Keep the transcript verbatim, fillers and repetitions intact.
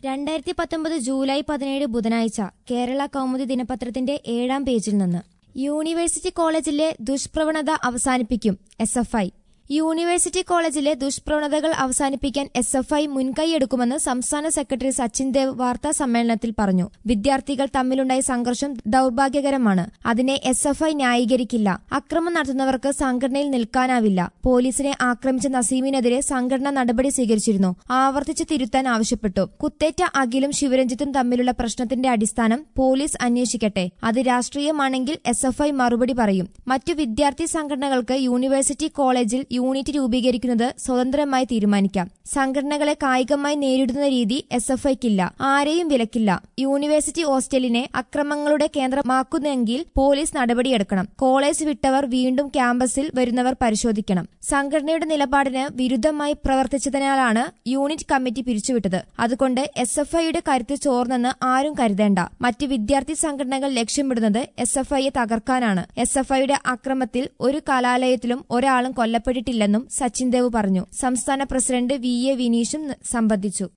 രണ്ടായിരത്തി പത്തൊമ്പത് ജൂലൈ പതിനേഴ് ബുധനാഴ്ച കേരള കൗമുദി ദിനപത്രത്തിന്റെ ഏഴാം പേജിൽ നിന്ന് യൂണിവേഴ്സിറ്റി കോളേജിലെ ദുഷ്പ്രവണത അവസാനിപ്പിക്കും എസ് എഫ് ഐ. യൂണിവേഴ്സിറ്റി കോളേജിലെ ദുഷ്പ്രവണതകൾ അവസാനിപ്പിക്കാൻ എസ് എഫ് ഐ മുൻകൈയെടുക്കുമെന്ന് സംസ്ഥാന സെക്രട്ടറി സച്ചിൻ ദേവ് വാർത്താ സമ്മേളനത്തിൽ പറഞ്ഞു. വിദ്യാർത്ഥികൾ തമ്മിലുണ്ടായ സംഘർഷം ദൌർഭാഗ്യകരമാണ്. അതിനെ എസ് എഫ് ഐ ന്യായീകരിക്കില്ല. അക്രമം നടത്തുന്നവർക്ക് സംഘടനയിൽ നിൽക്കാനാവില്ല. പോലീസിനെ ആക്രമിച്ച നസീമിനെതിരെ സംഘടന നടപടി സ്വീകരിച്ചിരുന്നു. ആവർത്തിച്ച് തിരുത്താൻ ആവശ്യപ്പെട്ടു. കുത്തേറ്റ അഖിലും ശിവരഞ്ജിത്തും തമ്മിലുള്ള പ്രശ്നത്തിന്റെ അടിസ്ഥാനം പോലീസ് അന്വേഷിക്കട്ടെ. അത് രാഷ്ട്രീയമാണെങ്കിൽ എസ് എഫ് ഐ മറുപടി പറയും. മറ്റു വിദ്യാർത്ഥി സംഘടനകൾക്ക് യൂണിവേഴ്സിറ്റി കോളേജിൽ യൂണിറ്റ് രൂപീകരിക്കുന്നത് സ്വതന്ത്രമായി തീരുമാനിക്കാം. സംഘടനകളെ കായികമായി നേരിടുന്ന രീതി എസ് എഫ് ഐക്കില്ല. ആരെയും വിലക്കില്ല. യൂണിവേഴ്സിറ്റി ഹോസ്റ്റലിനെ അക്രമങ്ങളുടെ കേന്ദ്രമാക്കുന്നെങ്കിൽ പോലീസ് നടപടിയെടുക്കണം. കോളേജ് വിട്ടവർ വീണ്ടും ക്യാമ്പസിൽ വരുന്നവർ പരിശോധിക്കണം. സംഘടനയുടെ നിലപാടിന് വിരുദ്ധമായി പ്രവർത്തിച്ചതിനാലാണ് യൂണിറ്റ് കമ്മിറ്റി പിരിച്ചുവിട്ടത്. അതുകൊണ്ട് എസ് എഫ് ഐയുടെ കരുത്ത് ചോർന്നെന്ന് ആരും കരുതേണ്ട. മറ്റ് വിദ്യാർത്ഥി സംഘടനകൾ ലക്ഷ്യമിടുന്നത് എസ് എഫ് ഐയെ തകർക്കാനാണ്. എസ് എഫ് ഐയുടെ അക്രമത്തിൽ ഒരു കലാലയത്തിലും ഒരാളും കൊല്ലപ്പെട്ടിട്ടില്ലെന്നും സച്ചിൻ ദേവ് പറഞ്ഞു. സംസ്ഥാന പ്രസിഡന്റ് വി എ വിനീഷും സംബന്ധിച്ചു.